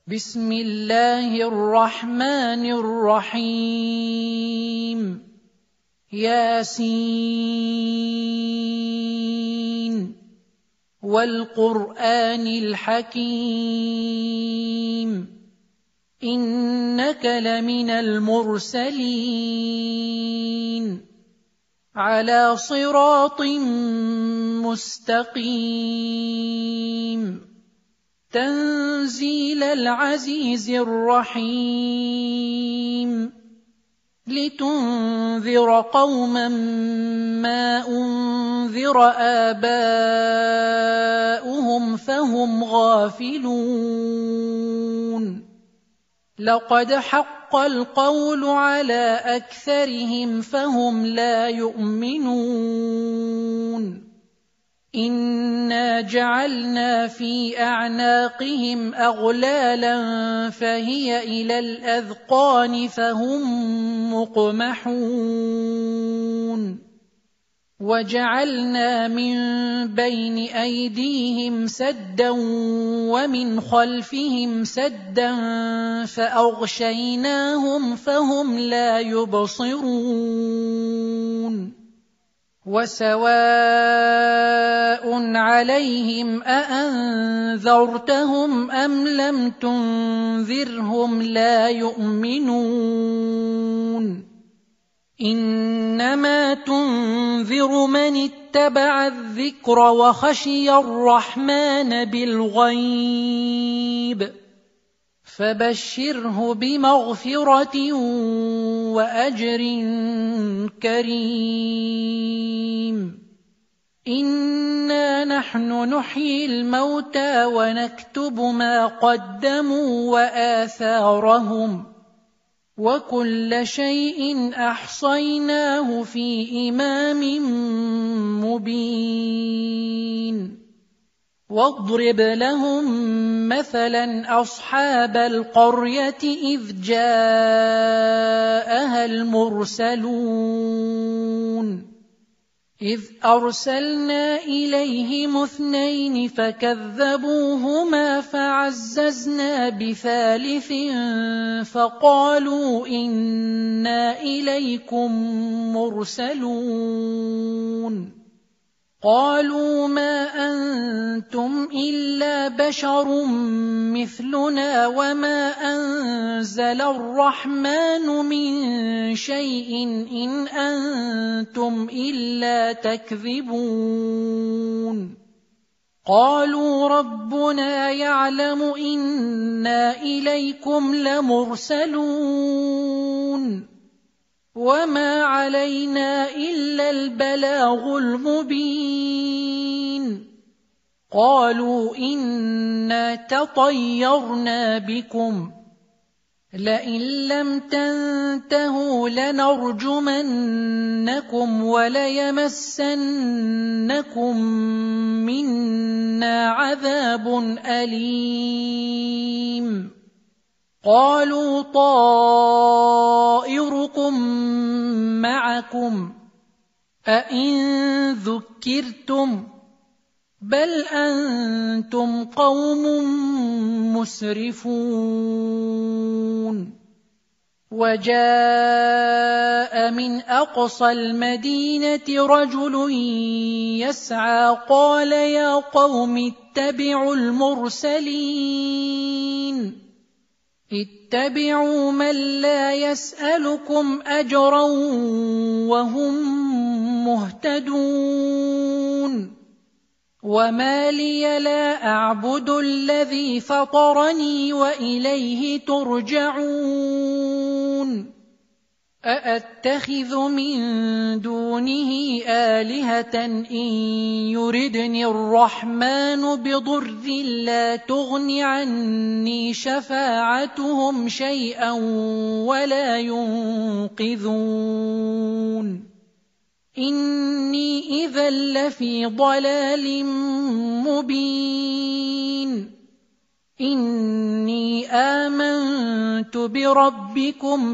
بسم الله الرحمن الرحيم ياسين والقرآن الحكيم إنك لمن المرسلين على صراط مستقيم تنزيل العزيز الرحيم لتنذر قوما ما أنذر آباؤهم فهم غافلون لقد حق القول على أكثرهم فهم لا يؤمنون إنا جعلنا في أعناقهم أغلالا فهي إلى الأذقان فهم مقمحون وجعلنا من بين أيديهم سدا ومن خلفهم سدا فأغشيناهم فهم لا يبصرون وسواء عليهم أأنذرتهم أم لم تنذرهم لا يؤمنون إنما تنذر من اتبع الذكر وخشي الرحمن بالغيب فبشره بمغفرة وأجر كريم إنا نحن نحيي الموتى ونكتب ما قدموا وآثارهم وكل شيء أحصيناه في إمام مبين واضرب لهم مثلا أصحاب القرية إذ جاءها المرسلون إذ أرسلنا إليهم 2 فكذبوهما فعززنا بثالث فقالوا إنا إليكم مرسلون قالوا ما أنتم إلا بشر مثلنا وما أنزل الرحمن من شيء إن أنتم إلا تكذبون قالوا ربنا يعلم إنا إليكم لمرسلون وما علينا إلا البلاغ المبين قالوا إنا تطيرنا بكم لئن لم تنتهوا لنرجمنكم وليمسنكم منا عذاب أليم قالوا طائركم معكم أئن ذكرتم بل أنتم قوم مسرفون وجاء من أقصى المدينة رجل يسعى قال يا قوم اتبعوا المرسلين اتبعوا من لا يسألكم أجرا وهم مهتدون وما لي لا أعبد الذي فطرني وإليه ترجعون أأتخذ من دونه آلهة إن يردني الرحمن بضر لا تغن عني شفاعتهم شيئا ولا ينقذون إني إذا لفي ضلال مبين إني آمنت بربكم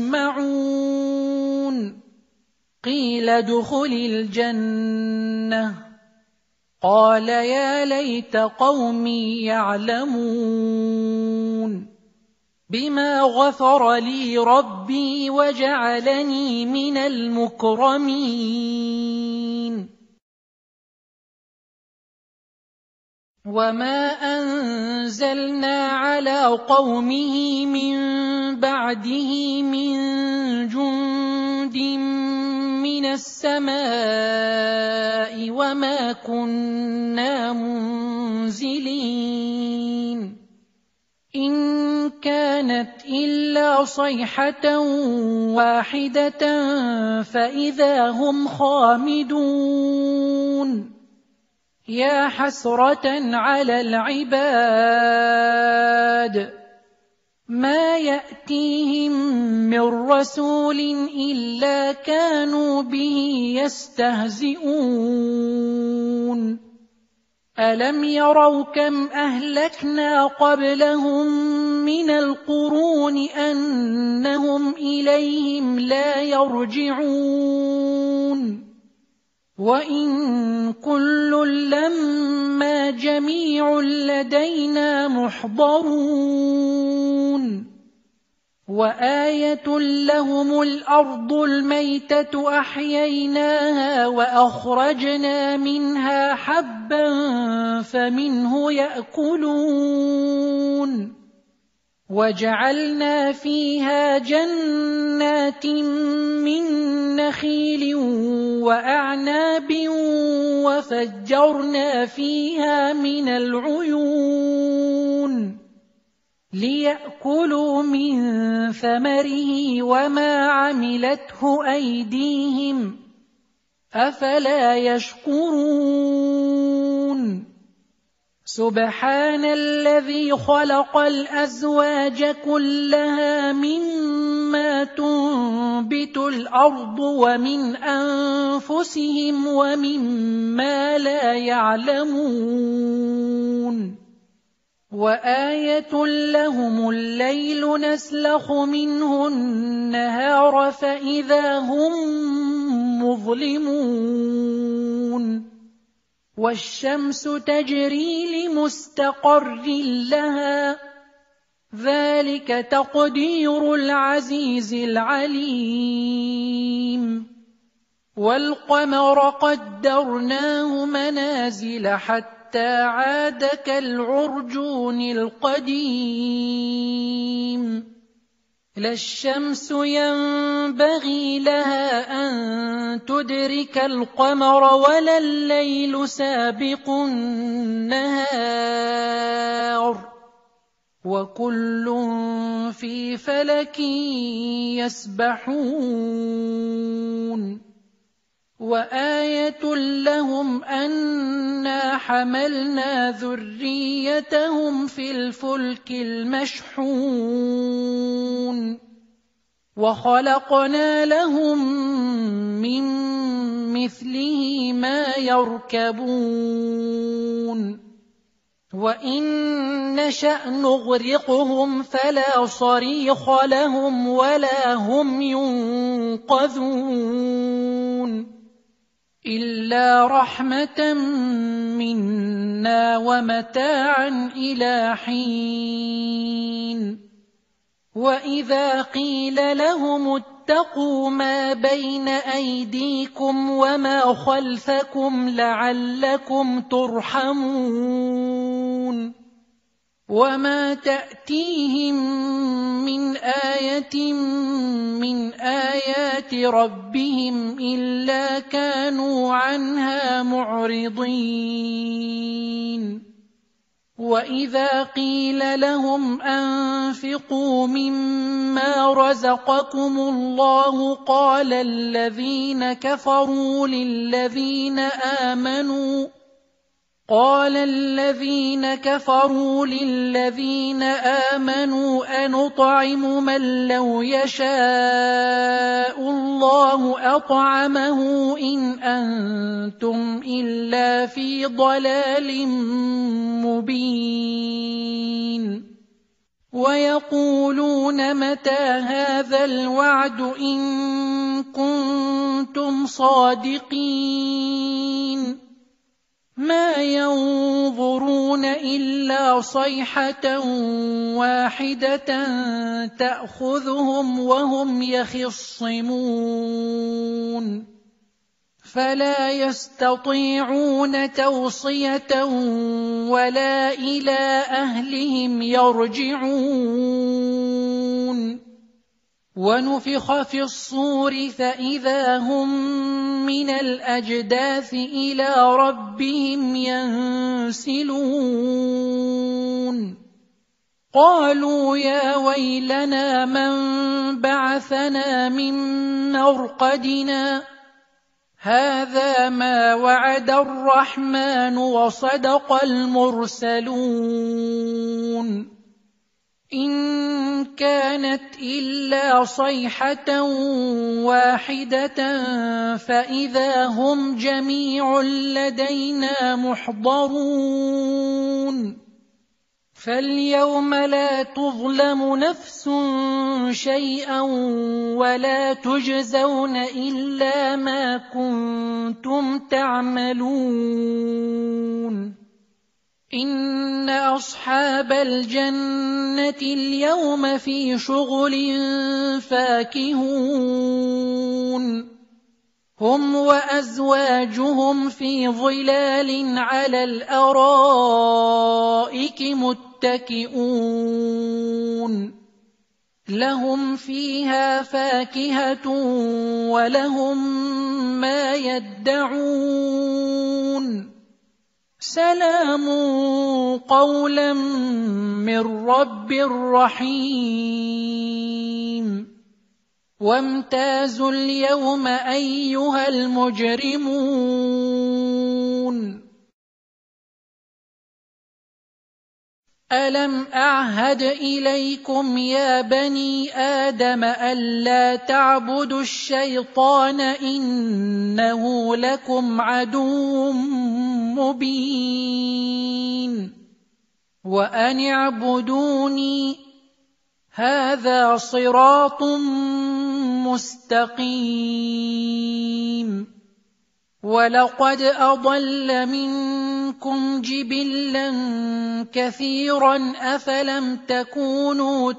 فاسمعون قيل ادخل الجنة قال يا ليت قومي يعلمون بما غفر لي ربي وجعلني من المكرمين وما أنزلنا على قومه من بعده من جند من السماء وما كنا منزلين إن كانت إلا صيحة واحدة فإذا هم خامدون يا حسرة على العباد ما يأتيهم من رسول إلا كانوا به يستهزئون ألم يروا كم أهلكنا قبلهم من القرون أنهم إليهم لا يرجعون وإن كل لما جميع لدينا محضرون وآية لهم الأرض الميتة أحييناها وأخرجنا منها حبا فمنه يأكلون وجعلنا فيها جنات من نخيل وأعناب وفجرنا فيها من العيون ليأكلوا من ثمره وما عملته أيديهم أفلا يشكرون سبحان الذي خلق الأزواج كلها مما تنبت الأرض ومن أنفسهم ومما لا يعلمون وآية لهم الليل نسلخ منه النهار فإذا هم مظلمون والشمس تجري لمستقر لها ذلك تقدير العزيز العليم والقمر قدرناه منازل حتى عاد كالعرجون القديم لا الشمس ينبغي لها أن تدرك القمر ولا الليل سابق النهار وكل في فلك يسبحون وآية لهم أنا حملنا ذريتهم في الفلك المشحون وخلقنا لهم من مثله ما يركبون وإن نشأ نغرقهم فلا صريخ لهم ولا هم ينقذون إلا رحمة منا ومتاعا إلى حين وإذا قيل لهم اتقوا ما بين أيديكم وما خلفكم لعلكم ترحمون وما تأتيهم من آية من آيات ربهم إلا كانوا عنها معرضين وإذا قيل لهم أنفقوا مما رزقكم الله قال الذين كفروا للذين آمنوا أنطعم من لو يشاء الله أطعمه إن أنتم إلا في ضلال مبين ويقولون متى هذا الوعد إن كنتم صادقين ما ينظرون إلا صيحة واحدة تأخذهم وهم يخصمون فلا يستطيعون توصية ولا إلى أهلهم يرجعون ونفخ في الصور فإذا هم من الأجداث إلى ربهم ينسلون قالوا يا ويلنا من بعثنا من مرقدنا هذا ما وعد الرحمن وصدق المرسلون إن كانت إلا صيحة واحدة فإذا هم جميع لدينا محضرون فاليوم لا تظلم نفس شيئا ولا تجزون إلا ما كنتم تعملون إن أصحاب الجنة اليوم في شغل فاكهون هم وأزواجهم في ظلال على الأرائك متكئون لهم فيها فاكهة ولهم ما يدعون سلام قولا من رب رحيم وامتازوا اليوم أيها المجرمون ألم أعهد إليكم يا بني آدم ألا تعبدوا الشيطان إنه لكم عدو مبين وأن اعبدوني هذا صراط مستقيم ولقد أضل منكم جبلا كثيرا أفلم تكونوا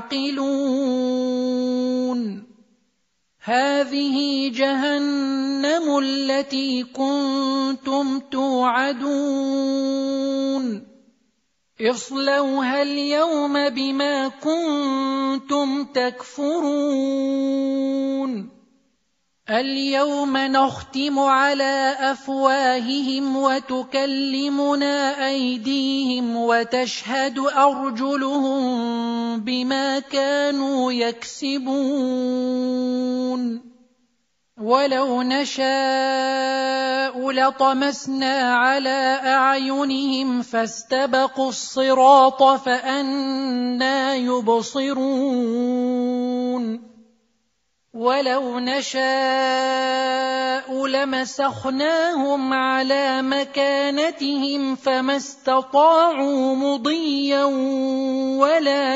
تعقلون هذه جهنم التي كنتم توعدون اصلوها اليوم بما كنتم تكفرون اليوم نختم على أفواههم وتكلمنا أيديهم وتشهد أرجلهم بما كانوا يكسبون ولو نشاء لطمسنا على أعينهم فاستبقوا الصراط فأنى يبصرون ولو نشاء لمسخناهم على مكانتهم فما استطاعوا مضيا ولا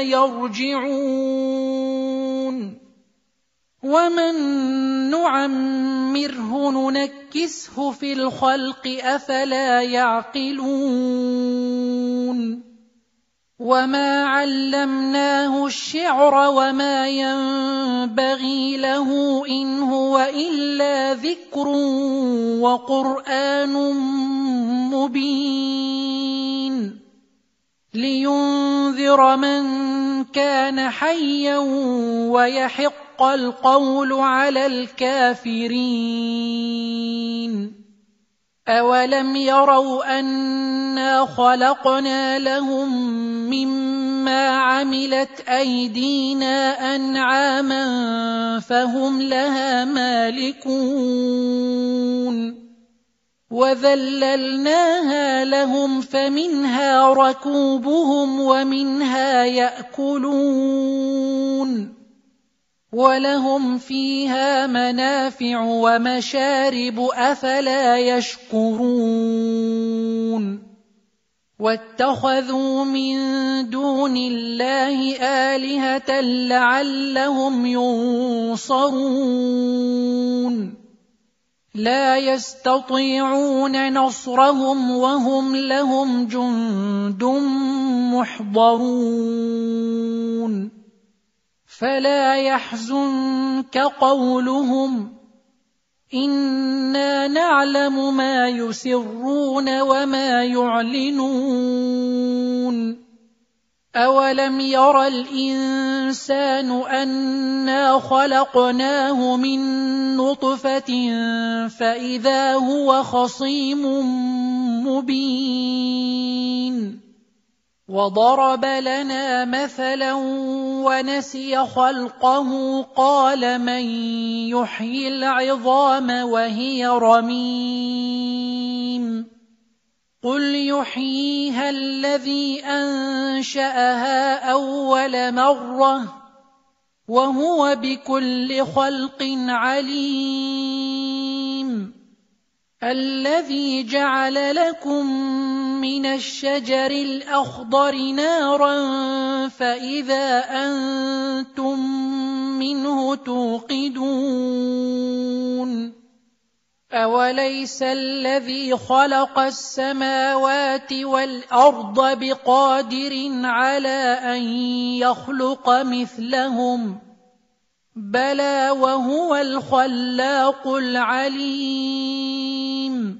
يرجعون ومن نعمره ننكسه في الخلق أفلا يعقلون وما علمناه الشعر وما ينبغي له إن هو إلا ذكر وقرآن مبين لينذر من كان حيا ويحق القول على الكافرين أولم يروا أنا خلقنا لهم مما عملت أيدينا أنعاما فهم لها مالكون وذللناها لهم فمنها ركوبهم ومنها يأكلون ولهم فيها منافع ومشارب أفلا يشكرون واتخذوا من دون الله آلهة لعلهم ينصرون لا يستطيعون نصرهم وهم لهم جند محضرون فلا يحزنك قولهم إنا نعلم ما يسرون وما يعلنون أولم ير الإنسان أنا خلقناه من نطفة فإذا هو خصيم مبين وضرب لنا مثلا ونسي خلقه قال من يحيي العظام وهي رميم قل يحييها الذي أنشأها أول مرة وهو بكل خلق عليم الذي جعل لكم من الشجر الأخضر نارا فإذا أنتم منه توقدون أوليس الذي خلق السماوات والأرض بقادر على أن يخلق مثلهم بلى وهو الخلاق العليم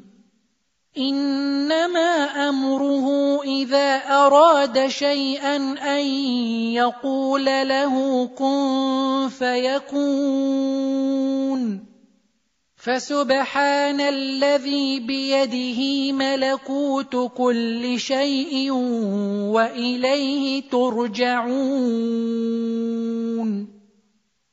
إنما أمره إذا أراد شيئا أن يقول له كن فيكون فسبحان الذي بيده ملكوت كل شيء وإليه ترجعون